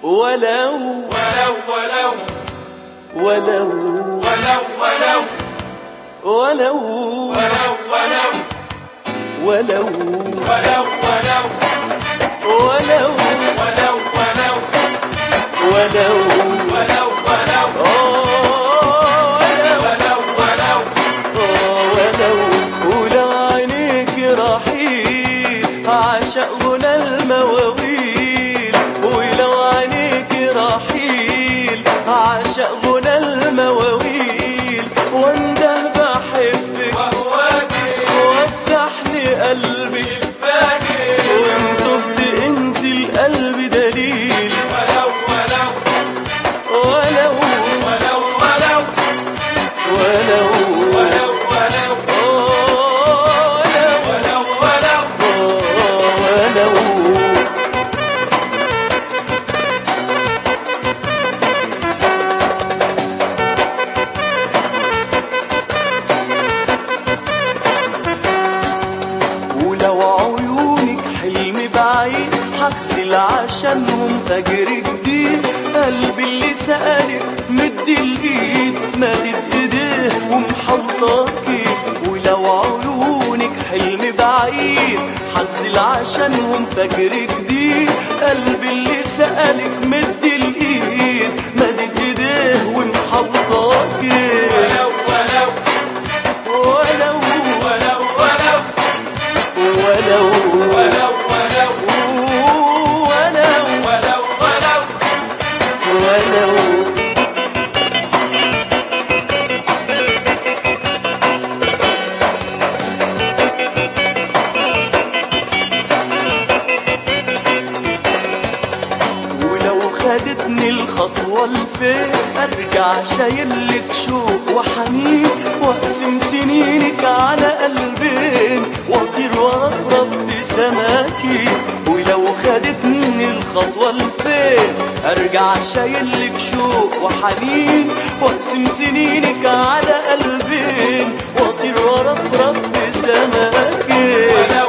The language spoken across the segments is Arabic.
ولو ولو ولو ولو ولو ولو ولو ولو ولو ولو ولو ولو ولو عينيك رحيل عشق غنى المواويل، ولو عينيك رحيل عشق غنى المواويل، وانده بحبك وافتح لي قلبي وان تفت انت القلب دليل. ولو ولو هغسل عشانهم فجر جديد، قلبي اللي سألك مدي الايد مدت ايديه ومحوطاكي، ولو عيونك حلم بعيد هغسل عشانهم فجر جديد، قلبي اللي سألك مدي الايد مدت ايديه ومحوطاكي. ولو ولو خدتني الخطوة لفين ارجع شايلك شوق وحنين، واقسم سنينك على قلبين واطير واغرب بسماكي. ولو خدتني الخطوة لفين ارجع شايلك شوق وحنين، واقسم سنينك على قلبين واطير واغرب بسماكي. ولو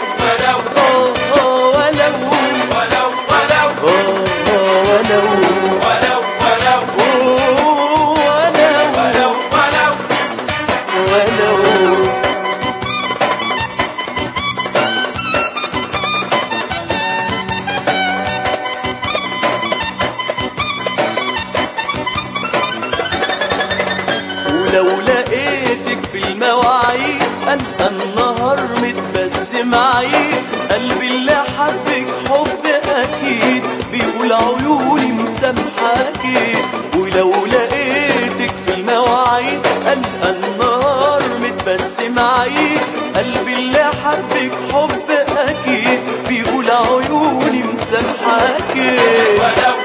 لو لقيتك في المواعيد ألقى النهار متبسم عيد، قلبي اللي حبك حب أكيد بيقول عيوني مسامحاكي. ولو لقيتك في المواعيد ألقى النهار متبسم عيد، قلبي اللي حبك حب أكيد بيقول عيوني مسامحاكي. ولو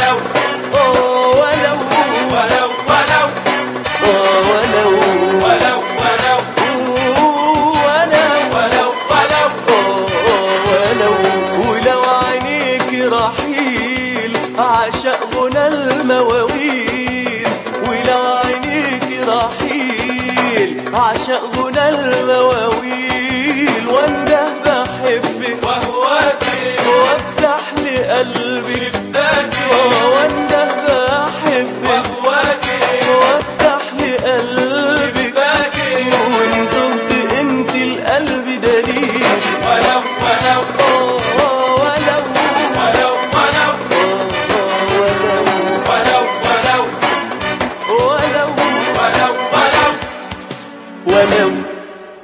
عشق غنى المواويل، ولو عينيك رحيل عشق غنى المواويل، وانده بحبك وافتح لي قلبي وانده بحبك وافتح لي قلبي وان تفت انت القلب دليل. ولو ولو